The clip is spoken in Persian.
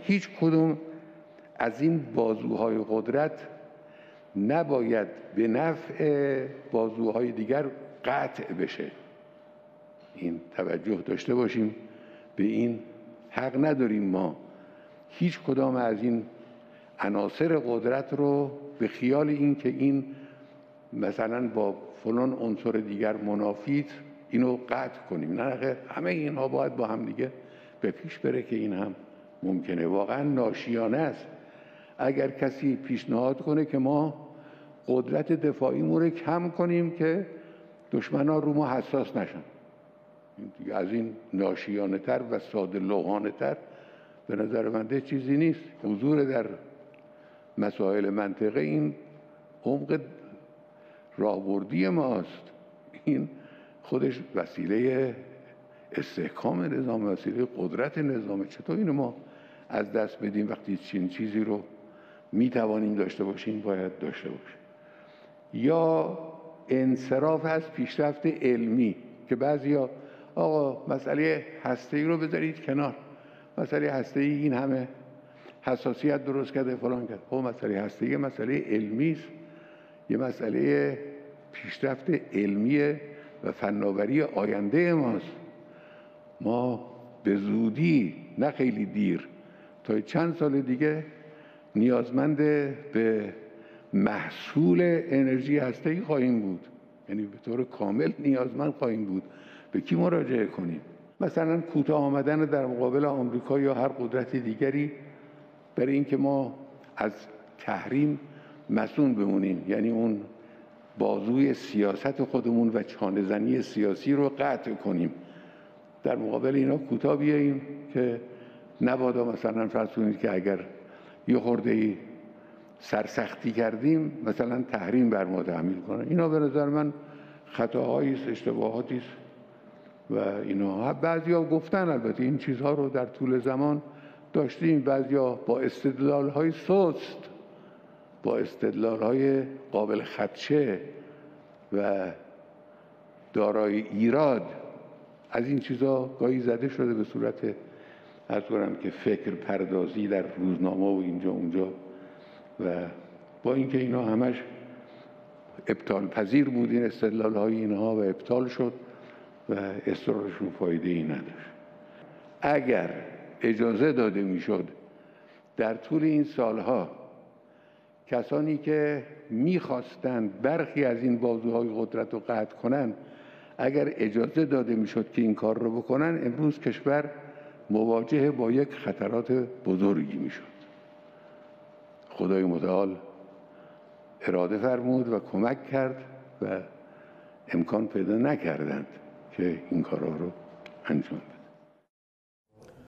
هیچ کدوم از این بازوهای قدرت نباید به نفع بازوهای دیگر قطع بشه. این توجه داشته باشیم به این. حق نداریم ما هیچ کدام از این عناصر قدرت رو به خیال این که این مثلا با فلان عنصر دیگر منافی اینو قطع کنیم. نه، همه اینها باید با هم دیگه به پیش بره که این هم ممکنه. واقعا ناشیانه است اگر کسی پیشنهاد کنه که ما قدرت دفاعیمون رو کم کنیم که دشمن‌ها رو ما حساس نشن. از این ناشیانه تر و ساده لوحانه تر به نظر من چیزی نیست. حضور در مسائل منطقه این عمق راهبردی ماست. این خودش وسیله استحکام نظام، وسیله قدرت نظامه. چطور اینو ما از دست بدیم وقتی چنین چیزی رو میتوانیم داشته باشیم باید داشته باشیم؟ یا انصراف از پیشرفت علمی که بعضیا آقا مسئله هسته‌ای رو بذارید کنار، مسئله هسته‌ای این همه حساسیت درست کرده فلان کرد. خب مسئله هسته‌ای مسئله علمی است، یه مسئله پیشرفت علمی و فناوری آینده ماست. ما به زودی نه خیلی دیر تا چند سال دیگه نیازمند به محصول انرژی هسته‌ای خواهیم بود، یعنی به طور کامل نیازمند خواهیم بود. به کی مراجعه کنیم؟ مثلا کوتاه آمدن در مقابل آمریکا یا هر قدرت دیگری برای اینکه ما از تحریم مصون بمونیم، یعنی اون بازوی سیاست خودمون و چانه‌زنی سیاسی رو قطع کنیم. در مقابل اینا کوتاه بیاییم که نبادا مثلا فرض کنید که اگر یه خرده‌ای سرسختی کردیم مثلا تحریم بر ما تحمیل کنه. اینا به نظر من خطاهایی است، اشتباهاتی است و اینا بعضیا گفتن. البته این چیزها رو در طول زمان داشتیم، بعضیا با استدلال‌های سست، با استدلال‌های قابل خدشه و دارای ایراد از این چیزا گاهی زده شده به صورت عرض کنم که فکر پردازی در روزنامه و اینجا اونجا، و با اینکه اینا همش ابطال پذیر بود این استدلال‌های اینها و ابطال شد و اصرارشون فایده ای نداشت. اگر اجازه داده میشد در طول این سالها کسانی که میخواستند برخی از این بازوهای قدرت رو قطع کنند، اگر اجازه داده میشد که این کار رو بکنن، امروز کشور مواجه با یک خطرات بزرگی میشد. خدای متعال اراده فرمود و کمک کرد و امکان پیدا نکردند که این کارها رو انجام بدن.